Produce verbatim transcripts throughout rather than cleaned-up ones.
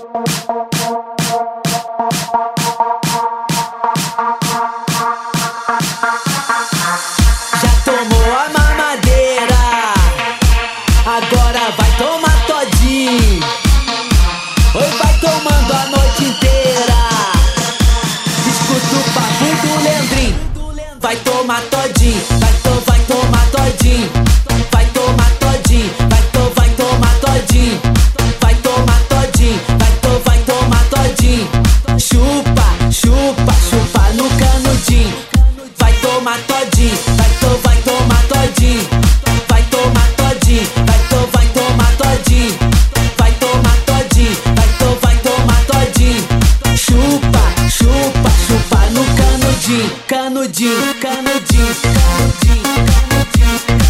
Já tomou a mamadeira, agora vai tomar todinho. Oi, vai tomando a noite inteira. Escuta o papo do Leandrinho. Vai tomar todinho, vai, to, vai tomar todinho. Vai tomar todinho, vai, to, vai tomar todinho. Vai tomar todinho, vai, to, vai tomar todinho. Chupa, chupa, chupa no canudinho. Vai tomar todinho, vai, to, vai tomar todinho. Vai tomar todinho, vai, to, vai tomar todinho. Vai tomar todinho, vai, to, vai tomar todinho. Chupa, chupa, chupa no canudinho. Canudinho, canudinho, canudinho, canudinho.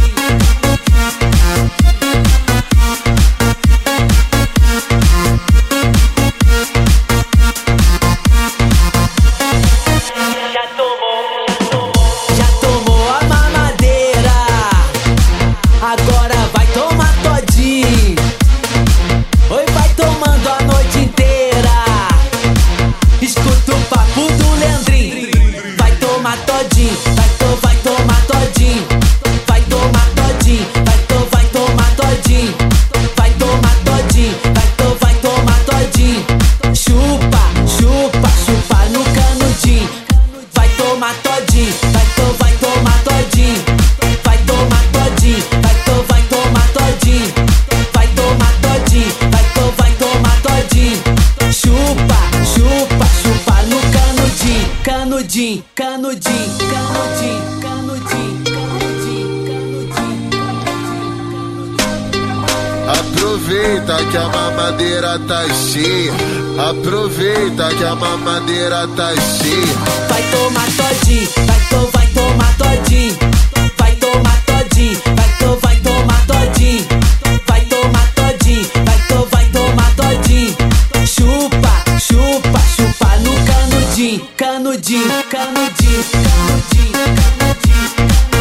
Agora vai tomar todinho. Oi, vai tomando a noite inteira. Escuta o papo do Leandrinho. Vai tomar todinho, vai, to, vai tomar todinho. Vai tomar todinho, vai, to, vai tomar todinho. Vai tomar todinho, vai, to, vai tomar todinho. Chupa, chupa, chupa no canudinho. Vai tomar todinho, vai, to, vai tomar todinho. Vai tomar todinho, vai, to, vai tomar todinho. Vai tomar todinho, vai, to, vai tomar todinho. Chupa, chupa, chupa no canudinho. Canudinho, canudinho, canudinho, canudinho, canudinho, canudinho. Aproveita que a mamadeira tá cheia. Aproveita que a mamadeira tá cheia. Vai tomar todinho, vai, to, vai tomar todinho. Vai tomar todinho, vai, to, vai tomar todinho. Vai tomar todinho, vai, to, vai tomar todinho. Chupa, chupa, chupa no canudinho. Canudinho, canudinho, canudinho, canudinho,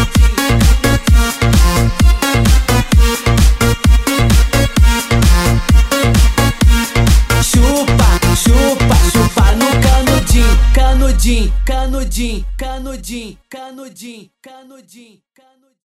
canudinho. Chupa, chupa, chupa no canudinho. Canudinho, canudinho, canudinho, canudinho, canudinho, canudinho.